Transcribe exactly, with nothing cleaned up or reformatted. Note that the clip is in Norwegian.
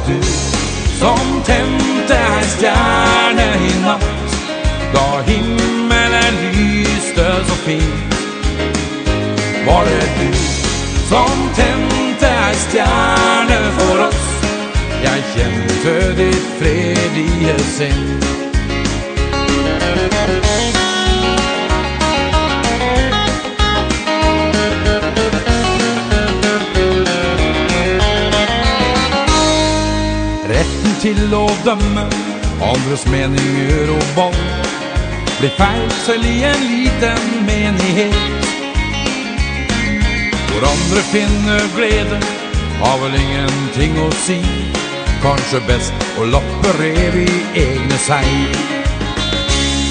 du som tente ei stjerne i natt, da himmelen lyste så fint? Var det du som tente ei stjerne for oss? Jeg kjente ditt fredige sinn. Retten til å dømme andres meninger og valg blir feil selv i en liten menighet. Hvor andre finner glede har vel ingenting å si. Kanskje best å lappe rev i egne seil.